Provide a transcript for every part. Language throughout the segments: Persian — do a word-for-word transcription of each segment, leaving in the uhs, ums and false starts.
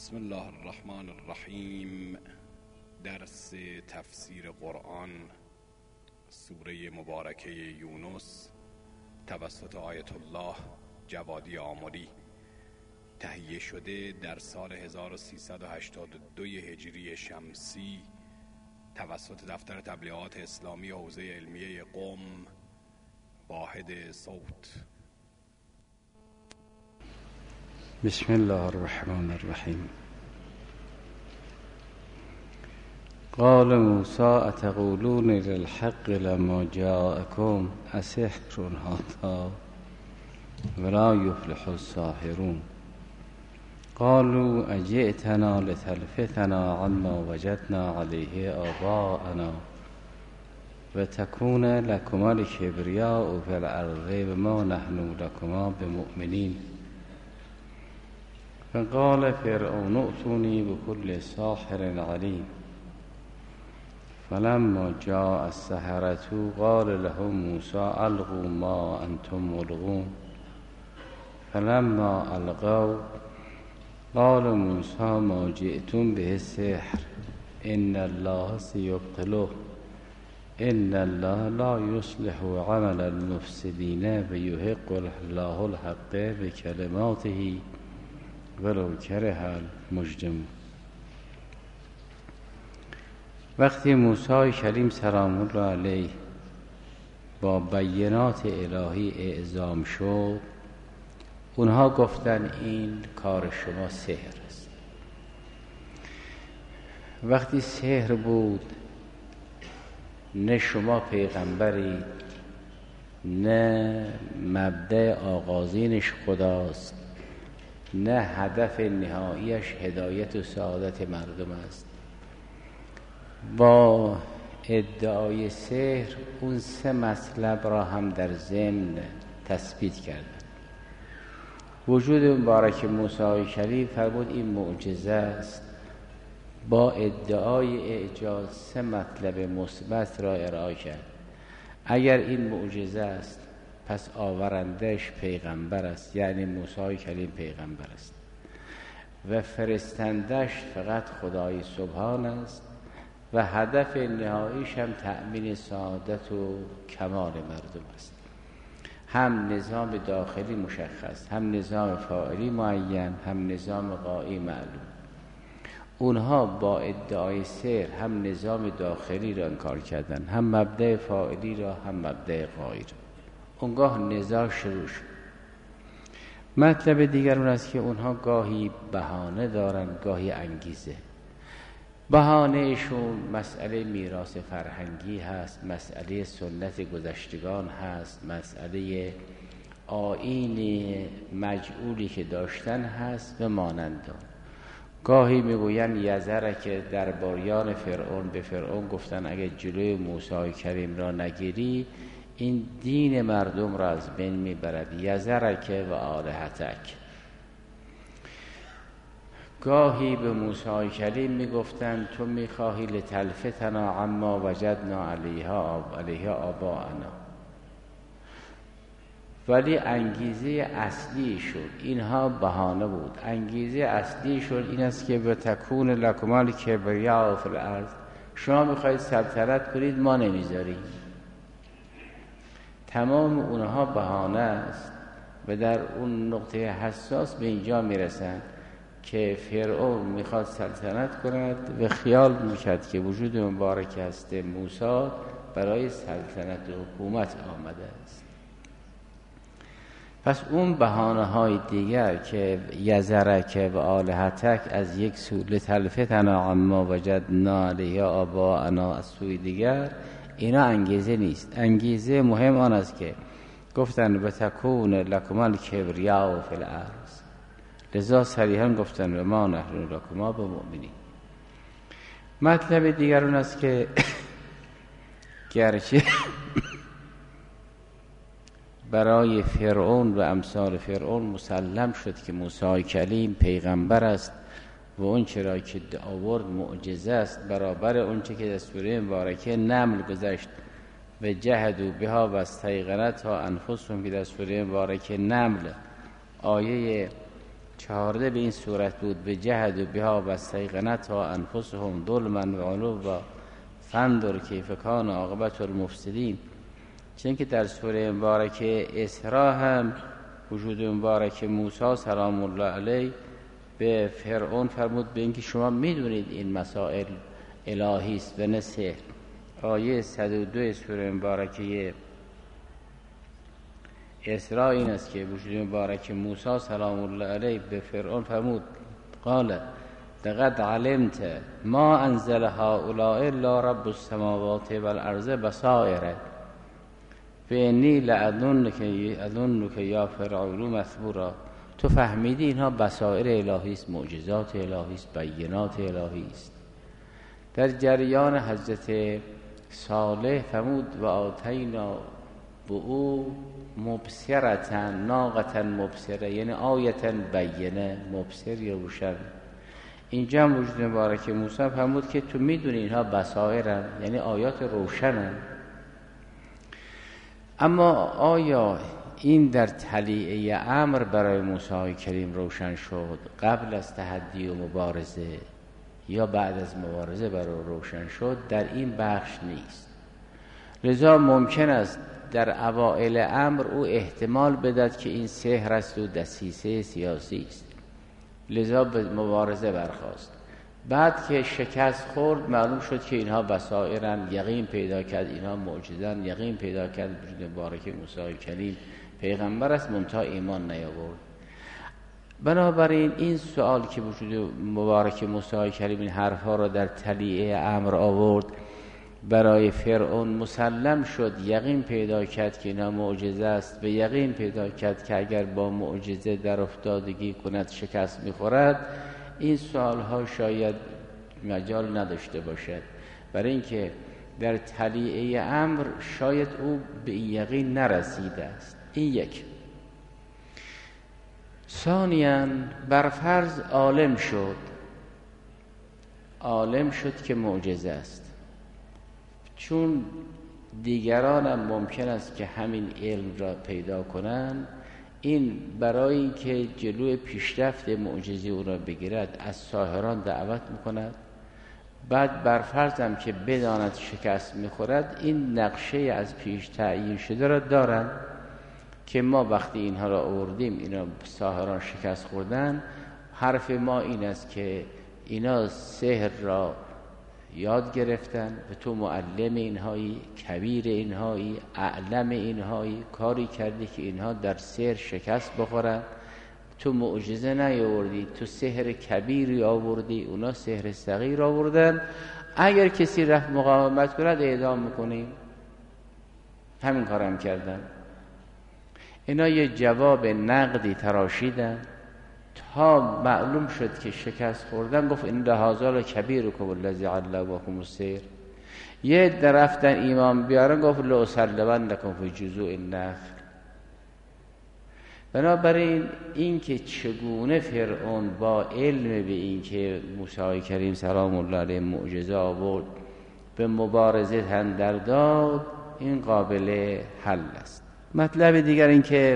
بسم الله الرحمن الرحیم. درس تفسیر قرآن سوره مبارکه یونس توسط آیت الله جوادی آمری، تهیه شده در سال هزار و سیصد و هشتاد و دو هجری شمسی توسط دفتر تبلیغات اسلامی حوزه علمیه قم، واحد صوت. بسم الله الرحمن الرحیم. قال موسی اتقولون للحق لما جاءكم اسحر هذا ولا يفلح الساحرون قالوا اجئتنا لتلفتنا عما وجدنا عليه آباءنا وتكون لكما الكبرياء في الأرض وما نحن لكما بمؤمنين فقال فرعون ائتوني بكل ساحر عليم فلما جاء السحرة قال لهم موسى ألقوا ما أنتم ملقون فلما ألقوا قال موسى ما جئتم به السحر إن الله سيبطله إن الله لا يصلح عمل المفسدين ويحق الله الحق بكلماته ولو کره المجرمون. وقتی موسی کلیم سلام الله علیه با بینات الهی اعزام شد، اونها گفتن این کار شما سحر است. وقتی سحر بود، نه شما پیغمبرید، نه مبدأ آغازینش خداست، نه هدف نهاییش هدایت و سعادت مردم است. با ادعای سحر اون سه مطلب را هم در ضمن تثبیت کردند. وجود مبارک موسی کلیم فرمود این معجزه است، با ادعای اعجاز سه مطلب مثبت را ارائه کرد. اگر این معجزه است پس آورندش پیغمبر است، یعنی موسی کلیم پیغمبر است و فرستندش فقط خدای سبحان است و هدف نهاییش هم تأمین سعادت و کمال مردم است. هم نظام داخلی مشخص، هم نظام فاعلی معین، هم نظام غایی معلوم. اونها با ادعای سحر هم نظام داخلی را انکار کردن، هم مبدأ فاعلی را، هم مبدأ غایی را. اونگاه نزاع شروع شد. مطلب دیگر اون است که اونها گاهی بهانه دارن، گاهی انگیزه. بهانهشون مسئله میراث فرهنگی هست، مسئله سنت گذشتگان هست، مسئله آیین مجعولی که داشتن هست و مانندان. گاهی میگوین یزره که درباریان فرعون به فرعون گفتن اگه جلوی موسی کلیم را نگیری این دین مردم را از بین میبرد، یزرک و آلهتک. گاهی به موسی کلیم میگفتند تو میخواهی لتلفتنا عما وجدنا علیها علیها آباءنا، ولی انگیزه اصلی شد اینها بهانه بود. انگیزه اصلی شد این است که به تکون لکما الکبریاء فی الارض، شما میخواهید سلطنت کنید ما نمیذاریم. تمام اونها بهانه است و در اون نقطه حساس به اینجا میرسند که فرعون میخواد سلطنت کند و خیال میکرد که وجود مبارک است موسی برای سلطنت و حکومت آمده است. پس اون بهانه های دیگر که یزرک و آلهتک از یک سو، لتلفتنا عما وجدنا علیه آباءنا از سوی دیگر، اینا انگیزه نیست. انگیزه مهم آن است که گفتن بتکون لکما الکبریاء فی الارض، لذا صریحا گفتن و ما نحن لکما بمؤمنین. مطلب دیگر اون است که گرچه برای فرعون و امثال فرعون مسلم شد که موسی کلیم پیغمبر است و اون چرا که آورد معجزه است، برابر اون چه که در سوره مبارکه نمل گذشت و جهدوا بها و استیقنتها انفسهم که در سوره مبارکه نمل آیه چهارده به این صورت بود: به جهد و بها و استیقنتها انفسهم ظلما و علوا فانظر کیف کان عاقبة المفسدین. چون که در سوره مبارکه اسراء هم وجود مبارک موسی سلام الله علیه به فرعون فرمود به اینکه شما میدونید این مسائل الهی است و نه سحر. آیه صد و دو سوره مبارکه اسراء این است که وجود مبارک موسی سلام الله علیه به فرعون فرمود قال لقد علمت ما انزل هؤلاء الا رب السماوات والارض بصائر فانی لأظنک اظنک یا فرعون مثبورا. تو فهمیدی اینها بصائر الهی است، معجزات الهی است، بینات الهی است. در جریان حضرت صالح فرمود و آتینا به او مبصرتن ناقتن مبصره، یعنی آیتن بینه، مبصر یا روشن. اینجا هم وجود مبارک موسی فرمود که تو میدونی اینها بصائرن، یعنی آیات روشنن. اما آیا این در طلیعه امر برای موسی کریم روشن شد قبل از تحدی و مبارزه یا بعد از مبارزه برای روشن شد؟ در این بخش نیست. لذا ممکن است در اوائل امر او احتمال بدهد که این سحر است و دسیسه سیاسی است، لذا به مبارزه برخاست. بعد که شکست خورد معلوم شد که اینها بصائرن، یقین پیدا کرد اینها معجزن، یقین پیدا کرد وجود مبارک موسی کلیم پیغمبر است، منتها ایمان نیاورد. بنابراین این سوال که وجود مبارک موسی کلیم این حرفها را در طلیعه امر آورد برای فرعون مسلم شد، یقین پیدا کرد که اینا معجزه است و یقین پیدا کرد که اگر با معجزه در افتادگی کند شکست میخورد. این سوالها شاید مجال نداشته باشد، برای اینکه در طلیعه امر شاید او به یقین نرسیده است. این یک. ثانیاً برفرض عالم شد عالم شد که معجزه است، چون دیگران هم ممکن است که همین علم را پیدا کنند. این برای اینکه جلوی پیشرفت معجزه او را بگیرد از ساحران دعوت میکند. بعد برفرض هم که بداند شکست میخورد، این نقشه از پیش تعیین شده را دارند که ما وقتی اینها را آوردیم اینا ساحران شکست خوردن، حرف ما این است که اینا سحر را یاد گرفتن و تو معلم اینهایی، کبیر اینهایی، اعلم اینهایی، کاری کردی که اینها در سحر شکست بخورن. تو معجزه نیاوردی، تو سحر کبیری آوردی، اونا سحر صغیر آوردن. اگر کسی رفت مقاومت کند اعدام میکنیم. همین کارم کردن. اینا یه جواب نقدی تراشیدن تا معلوم شد که شکست خوردن. گفت این لحاظال کبیرکم الذی علمکم السحر. یه درفتن ایمان بیارن، گفت لأصلبنکم فی جذوع النخل. بنابراین این که چگونه فرعون با علم به این که موسی کریم سلام الله علیه معجزه آورد به مبارزه تن در داد، این قابل حل است. مطلب دیگر این که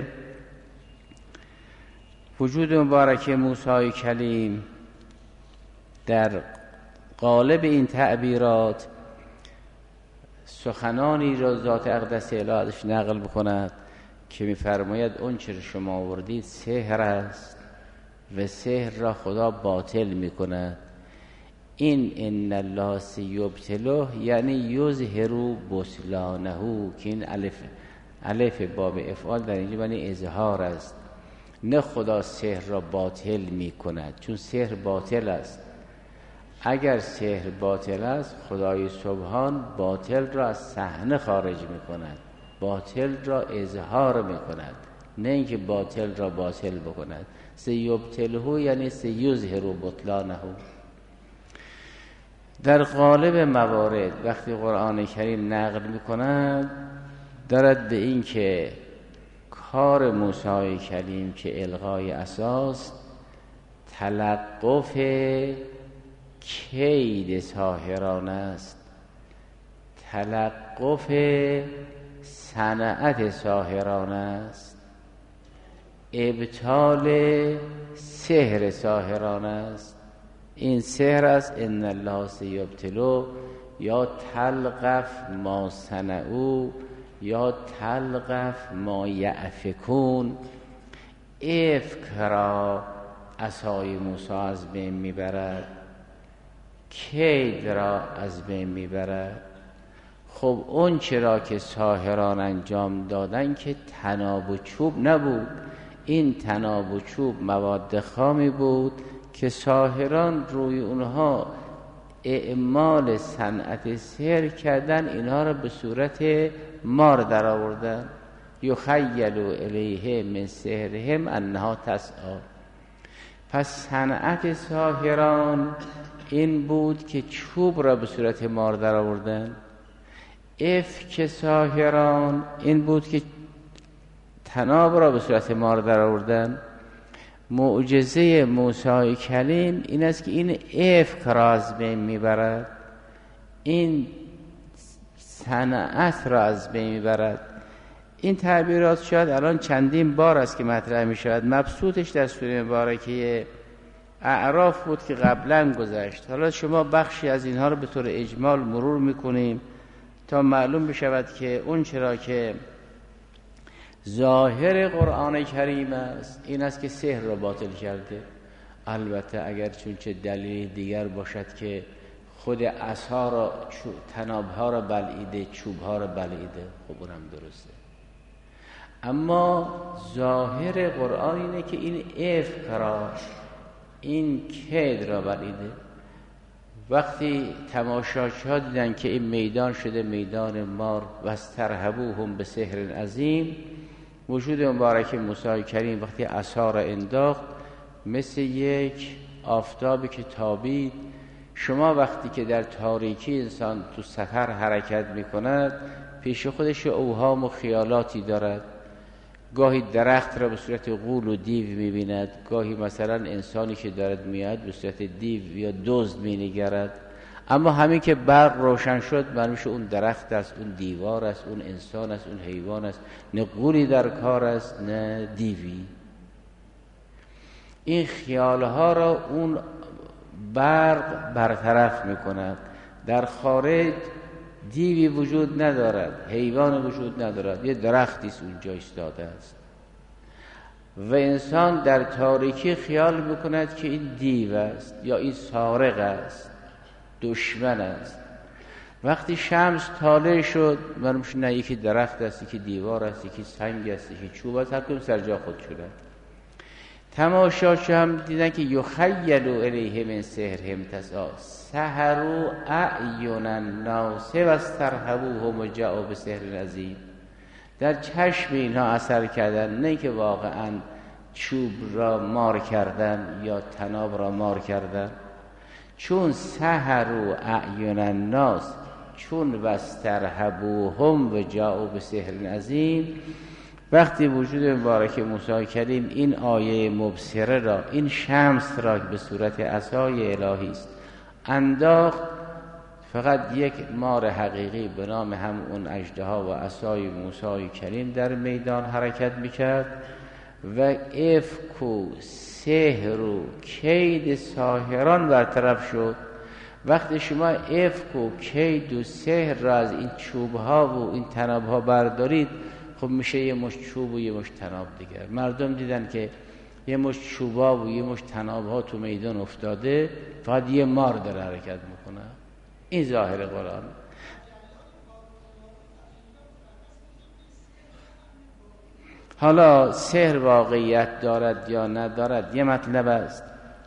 وجود مبارک موسی کلیم در قالب این تعبیرات سخنانی را ذات اقدس الهش نقل بکند که می‌فرماید اون چه شما آوردید سحر است و سحر را خدا باطل می‌کند. این ان الله سیبطله یعنی یظهر بطلانه، که این الف الف باب افعال در اینجا معنی اظهار است. نه خدا سحر را باطل می‌کند، چون سحر باطل است. اگر سحر باطل است خدای سبحان باطل را از صحنه خارج می‌کند، باطل را اظهار می‌کند، نه اینکه باطل را باطل بکند. سیبطله یعنی سیظهر بطلانه. در غالب موارد وقتی قرآن کریم نقل می‌کند دارد به این که کار موسی کلیم که الغای اساس تلقف کید ساحران است، تلقف صنعت ساحران است. ابطال سحر ساحران است. این سحر است ان الله سیبطلو یا تلقف ما صنعوا یا تلقف ما یأفکون. افک را عصای موسی از بین میبرد، کید را از بین میبرد. خب اون چرا که ساحران انجام دادن که طناب و چوب نبود، این طناب و چوب مواد خامی بود که ساحران روی اونها اعمال صنعت سحر کردن، اینها را به صورت مار در آوردن. یخیل الیه من سحرهم انها تسعی. پس صنعت ساحران این بود که چوب را به صورت مار در آوردن. افک ساحران این بود که طناب را به صورت مار در آوردن. معجزه موسی کلیم این است که این افک را از بین میبرد، این صنعت را از بین میبرد. این تعبیرات شاید الان چندین بار است که مطرح می شود. مبسوطش در سوره مبارکه اعراف بود که قبلا گذشت. حالا شما بخشی از اینها رو به طور اجمال مرور میکنیم تا معلوم بشود که اون چرا که ظاهر قرآن کریم است این است که سحر را باطل کرده. البته اگر چون چه دلیل دیگر باشد که خود عصا را طناب‌ها را بلعیده، چوب‌ها را بلعیده، خب اونم درسته. اما ظاهر قرآن اینه که این افک را، این کید را بلعیده. وقتی تماشاچی ها دیدن که این میدان شده میدان مار و استرهبوهم به سحر عظیم، وجود مبارک موسی کریم وقتی عصا را انداخت مثل یک آفتابی که تابید. شما وقتی که در تاریکی انسان تو سفر حرکت میکند پیش خودش اوهام و خیالاتی دارد. گاهی درخت را به صورت غول و دیو میبیند، گاهی مثلا انسانی که دارد میاد به صورت دیو یا دزد مینگرد. اما همین که برق روشن شد معلوم شد اون درخت است، اون دیوار است، اون انسان است، اون حیوان است، نه غولی در کار است نه دیوی. این خیالها را اون برق برطرف میکند. در خارج دیوی وجود ندارد، حیوان وجود ندارد، یه درختی است اونجا ایستاده است و انسان در تاریکی خیال میکند که این دیو است یا این سارق است، دشمن است. وقتی شمس طالع شد معلوم شد نه یکی درخت است، یکی دیوار است، یکی سنگ است، یکی چوب است، هر کدوم سر جا خود شده. تماشاچی هم دیدن که یخیل الیه من سحرهم تسعی، سحروا اعین الناس و استرهبوهم و جاءوا بسحر عظیم. در چشم اینها اثر کردن، نه که واقعا چوب را مار کردن یا طناب را مار کردن. چون سحروا اعین الناس، چون و استرهبوهم و جاءوا بسحر عظیم، وقتی وجود مبارک موسی کلیم این آیه مبصره را، این شمس را به صورت عصای الهی است انداخت، فقط یک مار حقیقی به نام هم اون اژدها و عصای موسی کلیم در میدان حرکت میکرد و افک و سحر و کید ساحران برطرف شد. وقتی شما افک و کید و سحر را از این چوبها و این طنابها بردارید، خب میشه یه مش چوب و یه مش طناب دیگر. مردم دیدن که یه مش چوبا و یه مش طنابها تو میدان افتاده، فقط یه مار داره حرکت میکنه. این ظاهر قرآن. حالا سحر واقعیت دارد یا ندارد یه مطلب است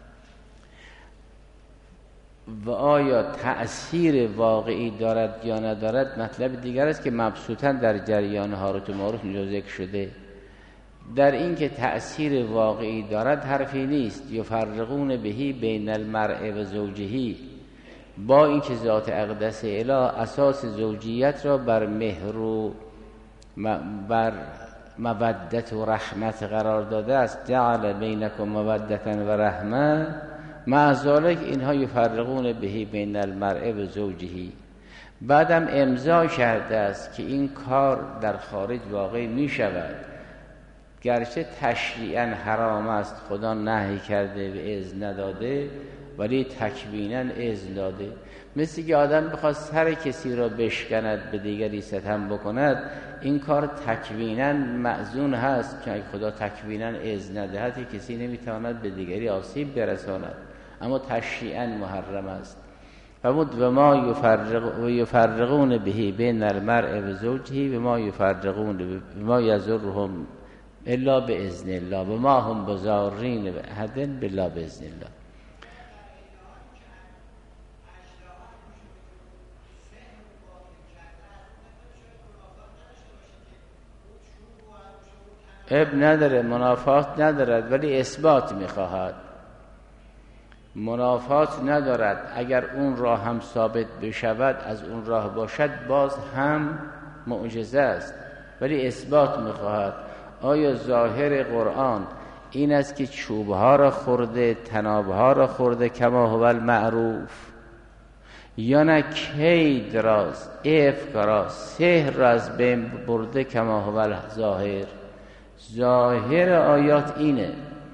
و آیا تأثیر واقعی دارد یا ندارد مطلب دیگر است که مبسوطاً در جریان هاروت و ماروت اینجا ذکر شده. در این که تأثیر واقعی دارد حرفی نیست. یفرقون بهی بین المرء و زوجهی، با اینکه ذات اقدس اله اساس زوجیت را بر مهر و بر مودت و رحمت قرار داده است. جعل بینکم مودتا و رحمه، مع ذالک اینها یفرقون بهی بین المرء و زوجهی. بعدم امضا کرده است که این کار در خارج واقع می شود. گرچه تشریعاً حرام است، خدا نهی کرده و اذن نداده، ولی تکویناً اذن داده. مثل که آدم بخواد سر کسی را بشکند به دیگری ستم بکند، این کار تکویناً مأذون هست، چون خدا تکویناً اذن ندهد کسی نمیتواند به دیگری آسیب برساند، اما تشریعاً محرم است. فرمود و ما یفرق و یفرقون به بین المرء و زوجه و ما یفرقون به ما یضرهم الا باذن الله و ما هم بضارین احد الا باذن الله. اب نداره، منافات ندارد، ولی اثبات میخواهد. منافات ندارد، اگر اون راه هم ثابت بشود، از اون راه باشد، باز هم معجزه است، ولی اثبات میخواهد. آیا ظاهر قرآن این است که چوبها را خورده، تنابها را خورده کما هو المعروف، یا نه کید راست، افک راست، سحر را از بین برده کما هو الظاهر؟ ظاهر آیات اینه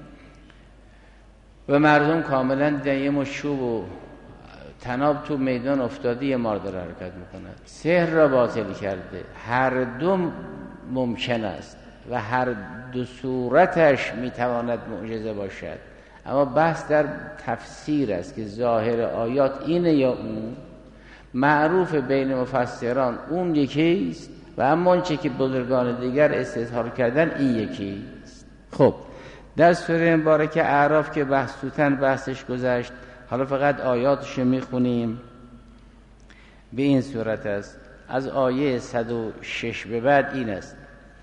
و مردم کاملا دیم و چوب و تناب تو میدان افتاده، یه مار داره حرکت میکند، سحر را باطل کرده. هر دو ممکن است و هر دو صورتش میتواند معجزه باشد، اما بحث در تفسیر است که ظاهر آیات اینه یا اون. معروف بین مفسران اون یکی است و اما آنچه که بزرگان دیگر استظهار کردن این یکی است. خب در سوره مبارکه اعراف که بحثوتن بحثش گذشت، حالا فقط آیاتش میخونیم. به این صورت است، از آیه صد و شش به بعد این است.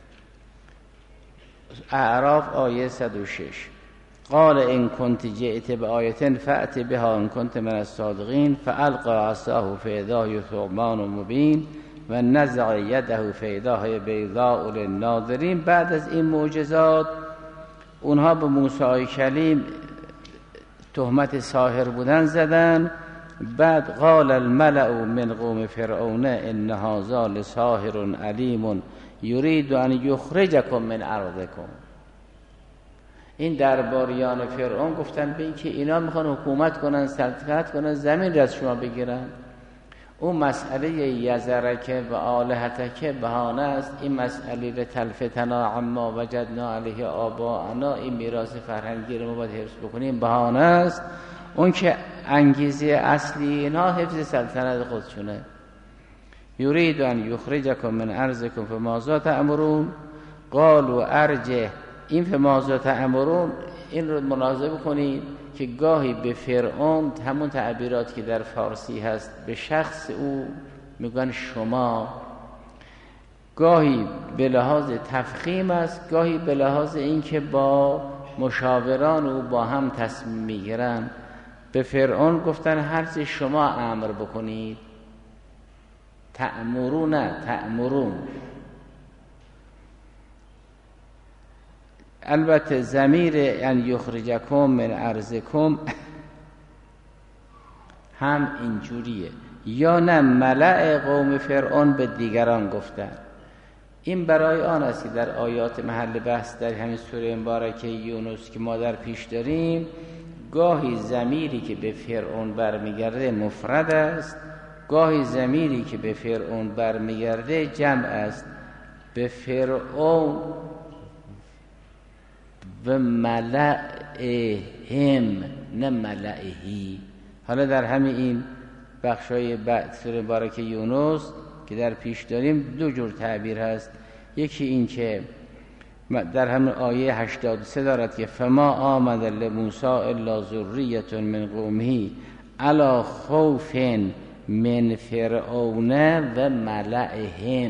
اعراف آیه صد و شش: قال ان كنت جئت بآیة فأت بها ان كنت من الصادقین فألقى عصاه فإذا هي ثعبان مبین و نزع یده فإذا هي بیضاء للناظرین. بعد از این معجزات اونها به موسی کلیم تهمت ساحر بودن زدن. بعد قال الملأ من قوم فرعون ان هذا لساحر علیم یرید ان یخرجکم من ارضکم. این درباریان فرعون گفتن به این که اینا میخوان حکومت کنن، سلطنت کنن، زمین را از شما بگیرن. اون مسئله یزرک و آلهتک بهانه است. این مسئله لتلفتنا عما وجدنا علیه آباءنا، این میراث فرهنگی رو ما باید حفظ بکنیم، بهانه است. اون که انگیزه اصلی اینا حفظ سلطنت خودشونه. یرید ان یخرجکم من ارضکم فماذا تأمرون قالوا ارجه. این فماذا تأمرون این رو ملاحظه بکنید که گاهی به فرعون همون تعبیرات که در فارسی هست به شخص او میگن شما، گاهی به لحاظ تفخیم است، گاهی به لحاظ این که با مشاوران او با هم تصمیم میگیرن. به فرعون گفتن هر چه شما امر بکنید. تأمرون نه تأمرون. البته ضمیر ان یخرجکم من ارضکم هم اینجوریه، یا نه ملأ قوم فرعون به دیگران گفتن. این برای آن است که در آیات محل بحث در همین سوره مبارکه یونس که ما در پیش داریم، گاهی ضمیری که به فرعون برمیگرده مفرد است، گاهی ضمیری که به فرعون برمیگرده جمع است. به فرعون و ملئهم نه ملئهی. حالا در همین این بخشای بعد سوره مبارکه یونس که در پیش داریم دو جور تعبیر هست. یکی این که در همین آیه هشتاد و سه دارد که فما آمد لموسی الا ذریة من قومه علی خوف من فرعون و ملئهم.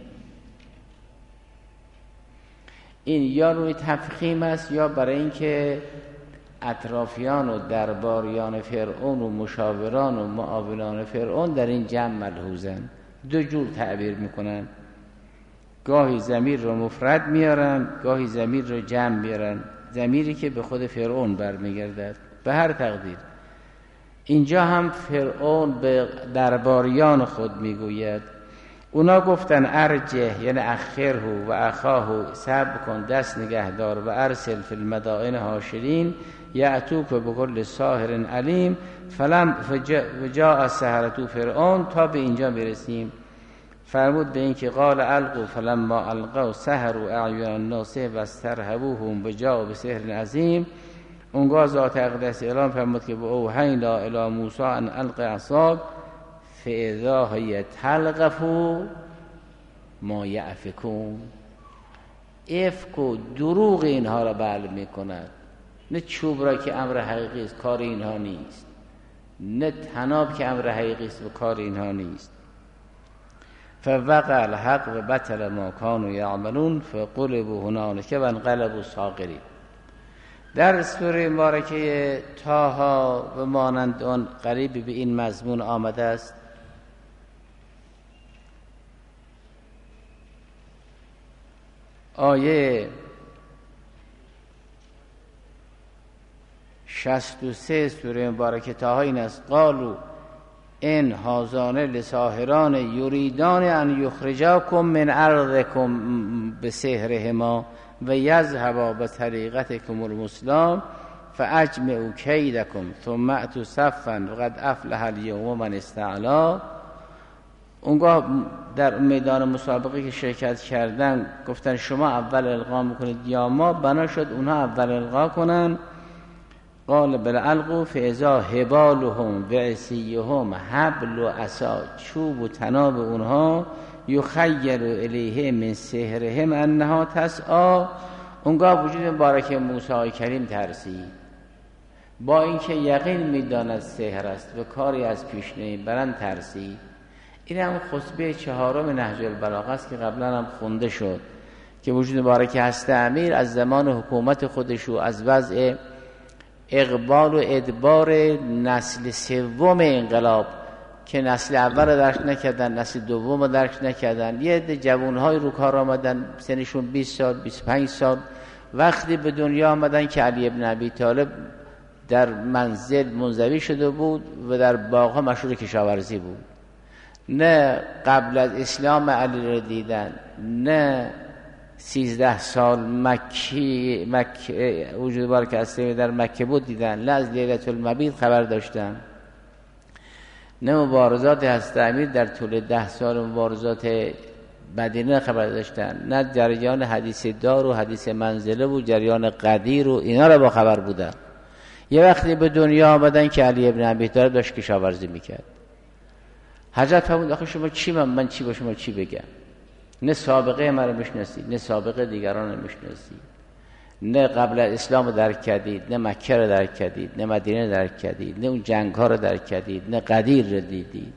این یا روی تفخیم است یا برای اینکه اطرافیان و درباریان فرعون و مشاوران و معاونان فرعون در این جمع ملحوظن. دو جور تعبیر میکنن، گاهی ضمیر رو مفرد میارن، گاهی ضمیر رو جمع میارن، ضمیری که به خود فرعون برمیگردد. به هر تقدیر اینجا هم فرعون به درباریان خود میگوید. اونا گفتن ارجه یعنی اخره و اخاه، صبر کن دست نگهدار، و ارسل فی المدائن حاشرین یأتوک بکل ساحر علیم. فلم فجاء السحرة فرعون، تا به اینجا برسیم. فرمود به این که قال القوا فلما القوا سحروا اعین الناس واسترهبوهم وجاءوا بسحر عظیم. اونگاه ذات اقدس اعلام فرمود که به اوحینا الی موسی ان الق عصاک فاذا هی تلقف ما یأفکون. افک و دروغ اینها را بل میکند، نه چوب را که امر حقیقی است کار اینها نیست، نه طناب که امر حقیقی است و کار اینها نیست. فوقع الحق و بطل ما کانوا یعملون فغلبوا هنالک و انقلبوا صاغرین. در سوره مبارکه طه و مانند آن قریب به این مضمون آمده است. آیه شصت و سه سوره مبارکه طه این است: قالوا ان هذان لساحران یریدان ان یخرجاکم من ارضکم بسحرهما و یذهبا بطریقتکم المثلی فاجمعوا کیدکم ثم اتوا صفا وقد افلح الیوم من استعلا. اونگاه در میدان مسابقه که شرکت کردن گفتن شما اول القا میکنید یا ما؟ بنا شد اونها اول القا کنن. قال بل القوا فاذا حبالهم و عصیهم حبل و عصا، چوب و طناب اونها، یخیل الیه من سحرهم انها تسعی. اونگاه وجود مبارک موسی کریم ترسید، با اینکه یقین میداند سحر است و کاری از پیش نمیبرند ترسید. این هم خطبه چهارم نهج البلاغه است که قبلا هم خونده شد که وجود مبارک هست امیر از زمان حکومت خودش و از وضع اقبال و ادبار نسل سوم انقلاب که نسل اول رو درک نکردن، نسل دوم رو درک نکردن، یه عده جوانهای رو کار آمدن سنشون بیست سال بیست و پنج سال، وقتی به دنیا آمدن که علی ابن ابی طالب در منزل منزوی شده بود و در باغها مشغول کشاورزی بود. نه قبل از اسلام علی رو دیدن، نه سیزده سال مکی مک وجود بار که اصلی در مکه بود دیدن، نه از لیلة المبیت خبر داشتن، نه مبارزات حضرت امیر در طول ده سال مبارزات مدینه خبر داشتن، نه جریان حدیث دار و حدیث منزله و جریان قدیر و اینا را با خبر بودن. یه وقتی به دنیا آمدن که علی ابن ابی طالب داشت کشاورزی میکرد. حضرت فرمود آخه شما چی من, من چی با شما چی بگم؟ نه سابقه من رو میشناسید، نه سابقه دیگران رو میشناسید، نه قبل از اسلام رو درک کردید، نه مکه رو درک کردید، نه مدینه رو درک کردید، نه اون جنگ ها رو درک کردید، نه قدیر رو دیدید.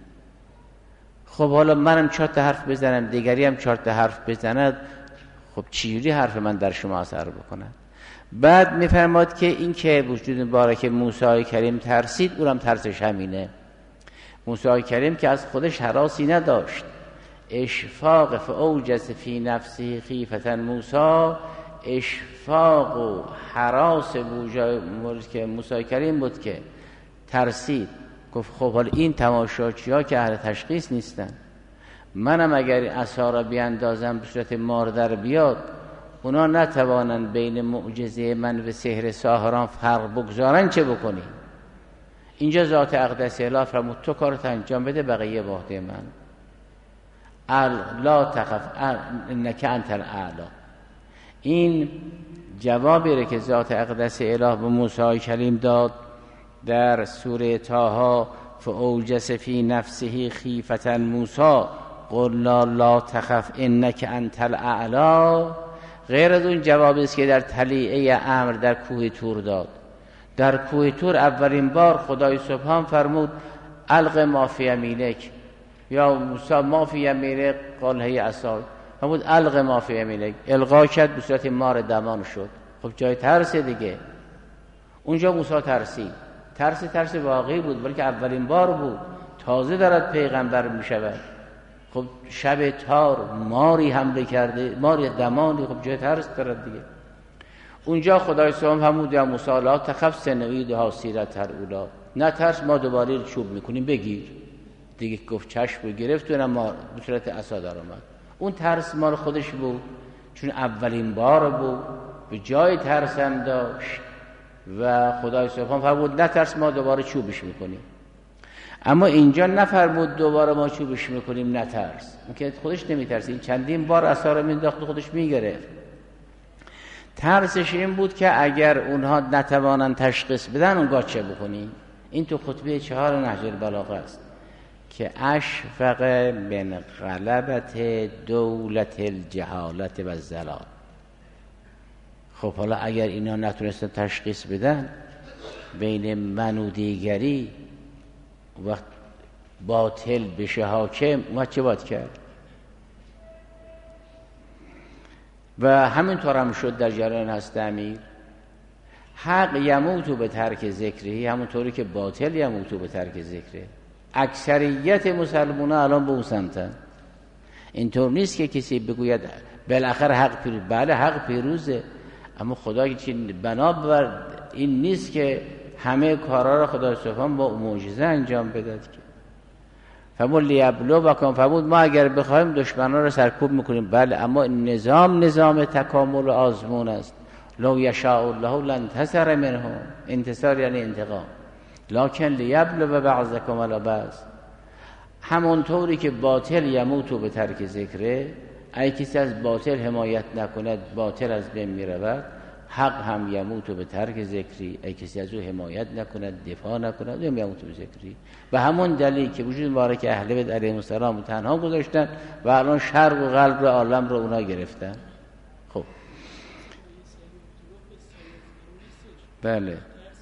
خب حالا منم چهار تا حرف بزنم، دیگری هم چهار تا حرف بزند، خب چجوری حرف من در شما اثر بکنه؟ بعد میفرماد که این که وجود مبارک موسی کریم ترسید، اونم ترسش همینه. موسی کریم که از خودش هراسی نداشت، اشفاق فاوجس فی نفسه خیفة موسی، اشفاق و هراس بود که موسی کریم بود که ترسید. گفت خب حال این تماشاچی ها که اهل تشخیص نیستن، منم اگر عصا را بیاندازم به صورت ماردر بیاد، اونا نتوانند بین معجزه من و سحر ساحران فرق بگذارن، چه بکنی؟ اینجا ذات اقدس اله فرمود تو کارت انجام بده، بقیه به عهده من. لا تخف انک انت الاعلی. این جوابی که ذات اقدس اله به موسی کلیم داد در سوره طه: فاوجس فی نفسه خیفة موسی قلنا لا تخف انک انت الاعلی، غیر از اون جوابی است که در طلیعه امر در کوه تور داد. در کوه تور اولین بار خدای سبحان فرمود الق ما فی یمینک، یا موسی ما فی یمینک قال هی عصا، فرمود الق ما فی یمینک، القا کرد به صورت مار دمان شد. خب جای ترس دیگه. اونجا موسی ترسید، ترس ترس واقعی بود، بلکه اولین بار بود، تازه دارد پیغمبر می شود. خب شب تار ماری حمله کرده، ماری دمانی، خب جای ترس دارد دیگه. اونجا خدای سبحان فرمود یا موسی لا تخف سنعیدها سیرتها الاولی، نه ترس ما دوباره چوب میکنیم بگیر. دیگه گفت چشم رو گرفت و اما به صورت عصا در آمد. اون ترس مال خودش بود، چون اولین بار بود، به جای ترس هم داشت و خدای سبحان فرمود نترس، ما دوباره چوبش میکنیم. اما اینجا نفرمود دوباره ما چوبش میکنیم نترس، اون که خودش نمیترسه، این چندین بار عصا رو مینداخت و خودش میگرفت. ترسش این بود که اگر اونها نتوانن تشخیص بدن اونگاه چه بکنیم. این تو خطبه چهار نهج البلاغه است که اشفق من غلبت دولت الجهالت و الضلال. خب حالا اگر اینا نتونستن تشخیص بدن بین من و دیگری، وقت باطل بشه حاکم، ما چه باید کرد؟ و همینطور هم شد در جریان هست امیر. حق یموتو به ترک ذکری، همونطوری که باطل یموتو به ترک ذکری. اکثریت مسلمان ها الان به اون سمتن. اینطور نیست که کسی بگوید بالاخره حق پیروز، بله حق پیروزه، اما خدا که بنابر این نیست که همه کارا را خدا سبحان با معجزه انجام بدهد. که فرمود لیبلو بکن، فرمود ما اگر بخوایم دشمنان را سرکوب میکنیم، بله، اما نظام نظام تکامل و آزمون است. لو یشاء الله لانتصر منهم، انتصار یعنی انتقام، لکن لیبلو بعضکم علی بعض. همونطوری که باطل یموتو به ترک ذکره، اگه کسی از باطل حمایت نکند باطل از بین میرود، حق هم یموتو به ترک ذکری، اگه کسی از او حمایت نکند دفاع نکند هم یموتو به ذکری. و همون دلیل که وجود مبارک اهل بیت علیهم السلام تنها گذاشتن و الان شرق و غرب عالم رو اونا گرفتن. خب بله،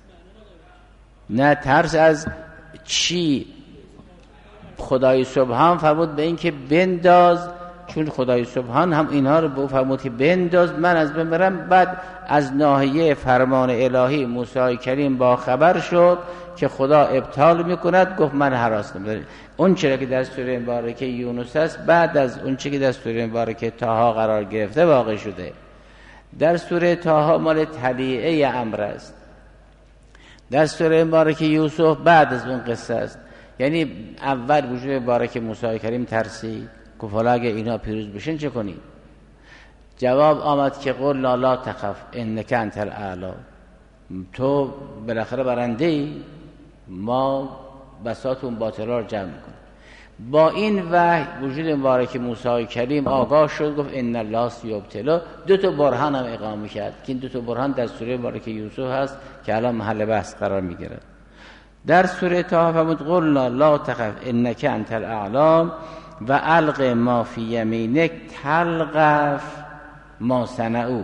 نه ترس از چی؟ خدای سبحان فرمود به این که بنداز، چون خدای سبحان هم اینها رو به فرمود که بنداز من از بین برم. بعد از ناحیه فرمان الهی موسی کریم با خبر شد که خدا ابطال میکند، گفت من هراستم. اون چیزی که در سوره مبارکه یونس است بعد از اون چیزی که در سوره مبارکه طه قرار گرفته واقع شده. در سوره طه مال طلیعه امر است، در سوره مبارکه یوسف بعد از اون قصه است. یعنی اول وجود مبارک موسی کریم ترسید، گفت حالا اگه اینا پیروز بشن چه کنیم؟ جواب آمد که قل لا لا تخف انک انت الاعلی، تو بالاخره برنده ای، ما بساط اون باطلا رو جمع میکنیم. با این وحی وجود مبارک موسی کریم آگاه شد، گفت ان الله سیبتلا. دو تا برهان هم اقامه کرد که این دو تا برهان در سوره مبارک یوسف هست که الان محل بحث قرار میگیره. در سوره طه فرمود قل لا تخف انک انت الاعلی و الق ما فی یمینک تلقف ما صنعوا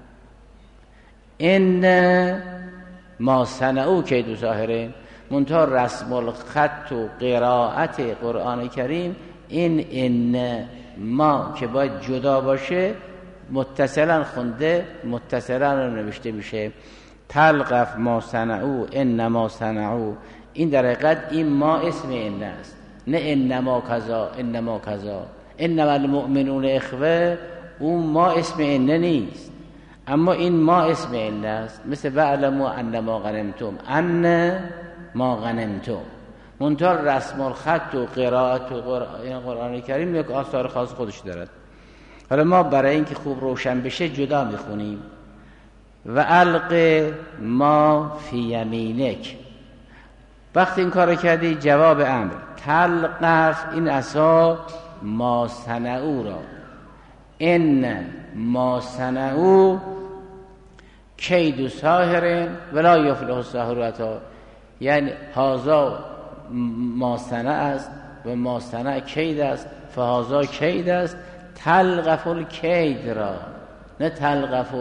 ان ما صنعوا کید ساحرین. منتها رسم الخط و قرائت قرآن کریم این ان ما که باید جدا باشه متصلا خونده، متصلا نوشته میشه تلقف ما صنعوا ان ما صنعوا. این در حقیقت این ما اسم ان است، نه انما کذا انما کذا انما المؤمنون اخوه. اون ما اسم ان نیست، اما این ما اسم ان است. مثل وعلموا ان ما غنمتم ان ما غنمتم. منتها رسم الخط و قرائت و قرآن, قرآن کریم یک آثار خاص خودش دارد. حالا ما برای اینکه خوب روشن بشه جدا میخونیم و الق ما فی یمینک. وقتی این کار کردی جواب امر تلقف این عصا ما صنعوا را، ان ما صنعوا کید ساحر ولا یفلح الساحر. یعنی هازا ما صنع است و ما صنع کید است، فهازا کید است. تلقف الکید را، نه تلقف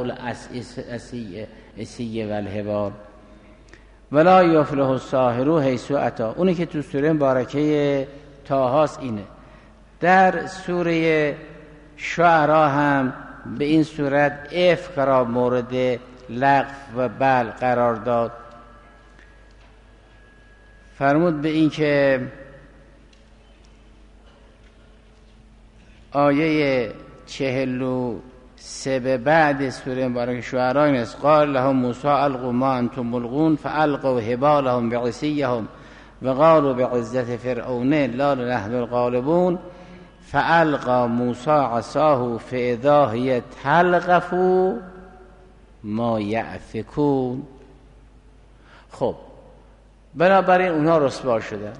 الاسیه و الهبال. ولا یفلح الساحر حیث اتی. اونی که تو سوره مبارکه طه هاست اینه. در سوره شعراء هم به این صورت افک را مورد لغو و بل قرار داد. فرمود به این که آیه چهل و سه به بعد سوره مبارکه شعراء است. قال لهم موسی القوا ما انتم ملقون فالقوا حبالهم بعصیهم و قالوا بعزت فرعون لا نحن الغالبون فالقى موسی عصاه فاذا هی تلقف ما یأفکون. خب بنابراین اونها رسوا شدن.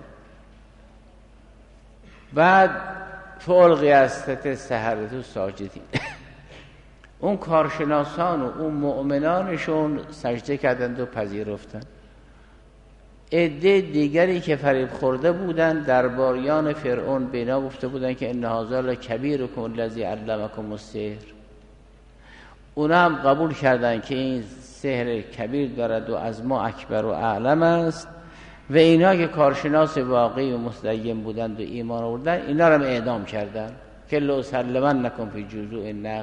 بعد فالقی السحرة سحرة ساجدین اون کارشناسان و اون مؤمنانشون سجده کردند و پذیرفتند. عده دیگری که فریب خورده بودند درباریان فرعون به اینا گفته بودند که ان هذا لکبیرکم الذی علمکم السحر. اونا هم قبول کردند که این سحر کبیر دارد و از ما اکبر و اعلم است و اینا که کارشناس واقعی و مستقیم بودند و ایمان آوردند اینا رو هم اعدام کردند که لأسلمنکم فی جذوع النخل.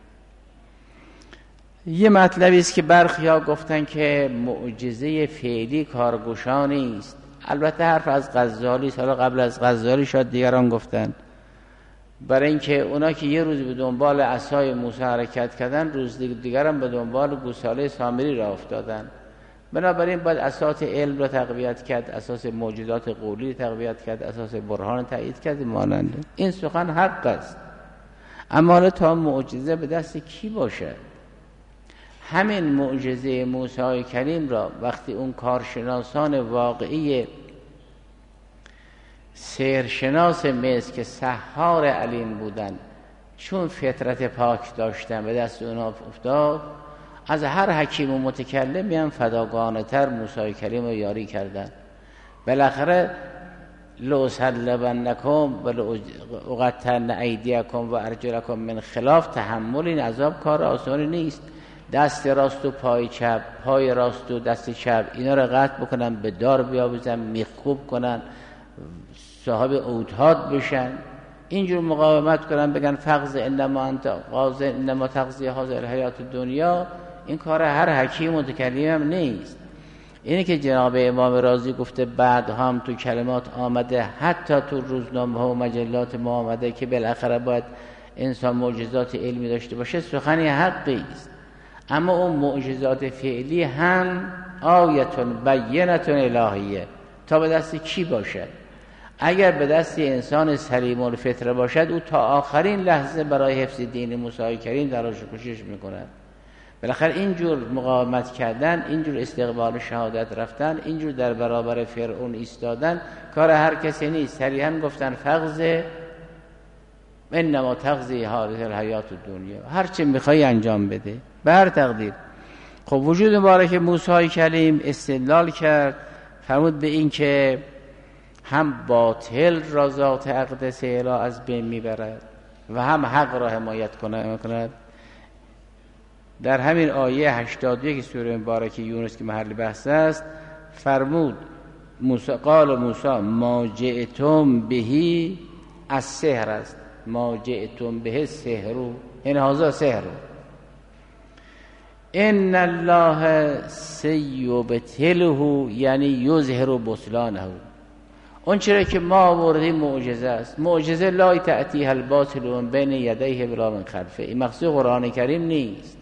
یه مطلبی است که برخی‌ها گفتن که معجزه فعلی کارگشا نیست. البته حرف از غزالی، حالا قبل از غزالی شاید دیگران گفتن، برای اینکه اونا که یه روز به دنبال عصای موسی حرکت کردن روز دیگر هم به دنبال گوساله سامری را افتادن. بنابراین باید اساس علم را تقویت کرد، اساس موجودات قولی تقویت کرد، اساس برهان تایید کرد مانند این سخن حق است. اما تا معجزه به دست کی باشه؟ همین معجزه موسی کریم را وقتی اون کارشناسان واقعی سحرشناس مصر که سحار علیم بودن چون فطرت پاک داشتن به دست اونا افتاد، از هر حکیم و متکلمی هم فداگانه تر موسی کریم رو یاری کردن. بالاخره لأصلبنکم و لأقطعن ایدیکم و ارجلکم من خلاف، تحمل این عذاب کار آسانی نیست. دست راست و پای چپ، پای راست و دست چپ اینا رو قطع بکنن، به دار بیاویزن، میخکوب کنن، صاحب اوتاد بشن، اینجور مقاومت کنن، بگن فقز انما انت قاضی انما تقضی هذه الحیات الدنیا. این کار هر حکیم متکلم هم نیست. اینه که جناب امام رازی گفته بعد هم تو کلمات آمده، حتی تو روزنامه ها و مجلات ما آمده که بالاخره باید انسان معجزات علمی داشته باشه. سخنی حقی است، اما اون معجزات فعلی هم آیتون بینتون الهیه. تا به دست کی باشد؟ اگر به دست انسان سلیم الفطره باشد او تا آخرین لحظه برای حفظ دین موسی کریم تلاش و کوشش میکند. بالاخره اینجور مقاومت کردن، اینجور استقبال شهادت رفتن، اینجور در برابر فرعون ایستادن کار هر کسی نیست. صریحا گفتن فقز انما تقضی هذه الحیات الدنیا، هر چی میخوای انجام بده به هر تقدیر. خب وجود مبارک موسی کلیم استدلال کرد، فرمود به این که هم باطل را ذات اقدس اله از بین میبرد و هم حق را حمایت کند. در همین آیه هشتاد و یک سوره مبارکه یونس که محل بحث است فرمود موسی قال موسی ما جئتم بهی از سحر است، ما جئتم به سحر این هذا سحر ان الله سیبطله یعنی یظهر بطلانه. اون چرا که ما آوردیم معجزه است. معجزه لا تأتیها الباطل من بین یدیه ولا من خلفه. این مقصود قرآن کریم نیست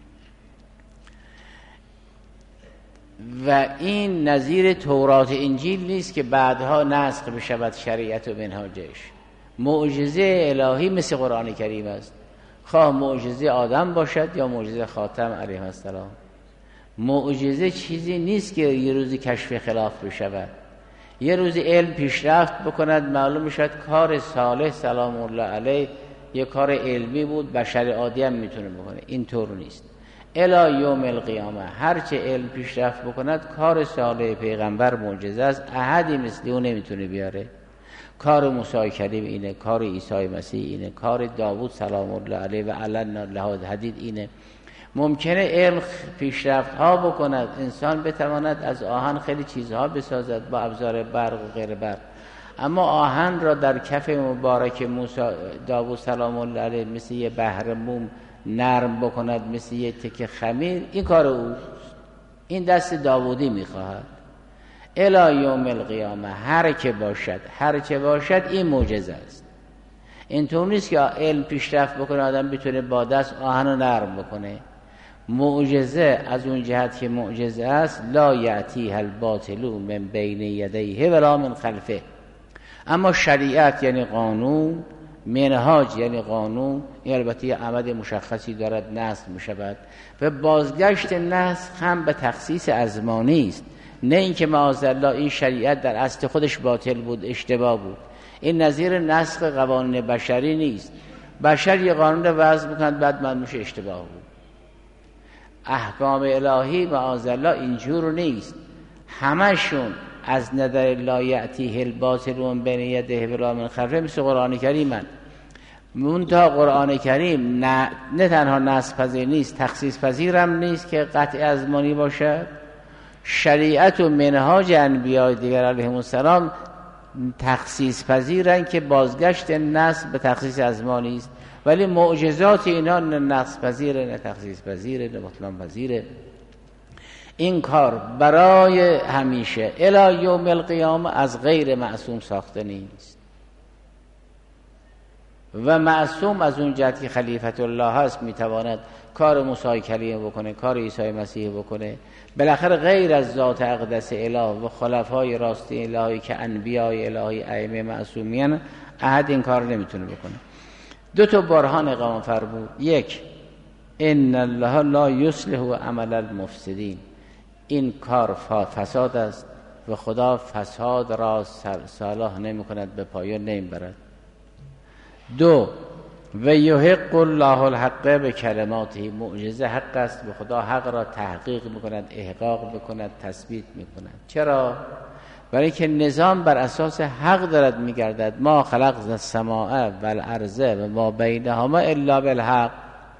و این نظیر تورات انجیل نیست که بعدها نسخ بشود شریعت و منهاجش. معجزه الهی مثل قرآن کریم است، خواه معجزه آدم باشد یا معجزه خاتم علیه السلام. معجزه چیزی نیست که یه روزی کشف خلاف بشود، یه روز علم پیشرفت بکند معلوم شد کار صالح سلام الله علیه یه کار علمی بود، بشر عادی هم میتونه بکنه. این طور نیست. الی یوم القیامه هرچه علم پیشرفت بکند کار صالح پیغمبر معجزه است، احدی مثل اون نمیتونه بیاره. کار موسی کلیم اینه، کار عیسی مسیح اینه، کار داوود سلام الله علیه و علنا له الحدید اینه. ممکنه علم پیشرفت ها بکند، انسان بتواند از آهن خیلی چیزها بسازد با ابزار برق و غیر برق، اما آهن را در کف مبارک موسی داوود سلام الله علیه مثل یه بحر موم نرم بکند، مثل یه تکه خمیر، این کار اوست. این دست داوودی میخواهد. الی یوم القیامه هر که باشد هر چه باشد این معجزه است. اینطور نیست که علم پیشرفت بکنه آدم بتونه با دست آهن رو نرم بکنه. معجزه از اون جهت که معجزه است لا یأتیها الباطل من بین یدیه ولا من خلفه. اما شریعت یعنی قانون، منهاج یعنی قانون، این البته یه عمد مشخصی دارد، نسخ می شود و بازگشت نسخ هم به تخصیص ازمانی است، نه اینکه معاذالله این شریعت در اصل خودش باطل بود، اشتباه بود. این نظیر نسخ قوانین بشری نیست. بشر یه قانون رو وضع میکند بعد من میشه اشتباه بود. احکام الهی معاذالله اینجور نیست، همشون از نظر لا یأتیه الباطل من بین یدیه ولا من خلفه مثل قرآن کریم هست. منتها قرآن کریم نه, نه تنها نسخ پذیر نیست، تخصیص پذیر هم نیست که قطع ازمانی باشد. شریعت و منهاج انبیاء دیگر علیهم السلام تخصیص پذیرند که بازگشت نسخ به تخصیص ازمانی است، ولی معجزات اینا نه نسخ پذیره، نه تخصیص پذیره، نه بطلان پذیره. این کار برای همیشه الی یوم القیامه از غیر معصوم ساخته نیست و معصوم از اون جهت که خلیفت الله هست میتواند کار موسی کلیم بکنه، کار عیسی مسیح بکنه. بالاخره غیر از ذات اقدس اله و خلفای راستی الهی که انبیاء الهی ائمه معصومین، احد این کار نمیتونه بکنه. دو تا برهان اقامه فرمود. یک، ان الله لا یصلح عمل المفسدین، این کار فساد است و خدا فساد را صلاح نمی کند، به پایان نمی برد. دو، و یحق الله الحق به کلماته، معجزه حق است و خدا حق را تحقیق می کند، احقاق می کند، تثبیت می کند. چرا؟ برای که نظام بر اساس حق دارد می گردد. ما خلقنا السماء والارض و ما بینهما الا بالحق.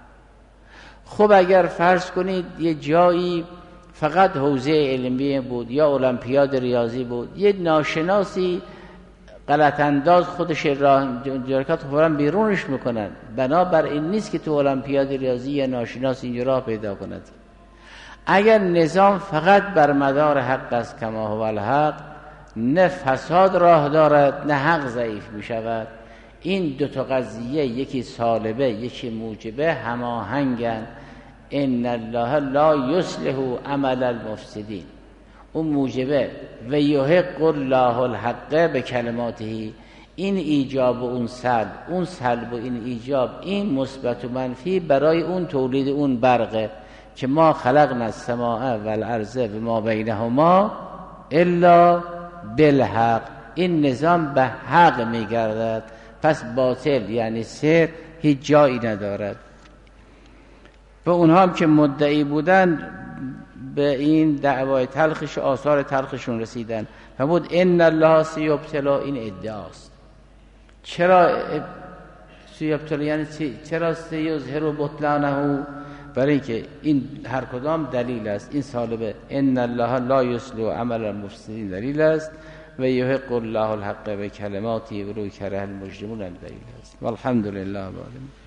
خب اگر فرض کنید یه جایی فقط حوزه علمی بود یا المپیاد ریاضی بود، یه ناشناسی غلط انداز خودش راه جرکات خورم بیرونش میکنن، بنابر این نیست که تو المپیاد ریاضی یا ناشناس اینجا راه پیدا کند. اگر نظام فقط بر مدار حق است کما هو الحق، نه فساد راه دارد نه حق ضعیف میشود. این دو تا قضیه، یکی سالبه یکی موجبه، هماهنگن. ان الله لا یصلح عمل المفسدین، اون موجبه و یحق الله الحق به کلماته، این ایجاب و اون سلب، اون سلب و این ایجاب، این مثبت و منفی برای اون تولید اون برقه که ما خلقنا السماء والارض و ما بینهما الا بالحق. این نظام به حق میگردد، پس باطل یعنی سر هیچ جایی ندارد. و اونها هم که مدعی بودن به این دعوای تلخش، آثار تلخشون رسیدن. فرمود ان الله سیبتلا، این ادعاست. چرا سیبتلا یعنی چرا سیظهر بطلانه؟ برای اینکه این هر کدام دلیل است. این سالبه ان الله لا یصلح عمل المفسدین دلیل است و یحق الله الحق به کلماتی ولو کره المجرمون دلیل است. والحمد لله رب العالمین.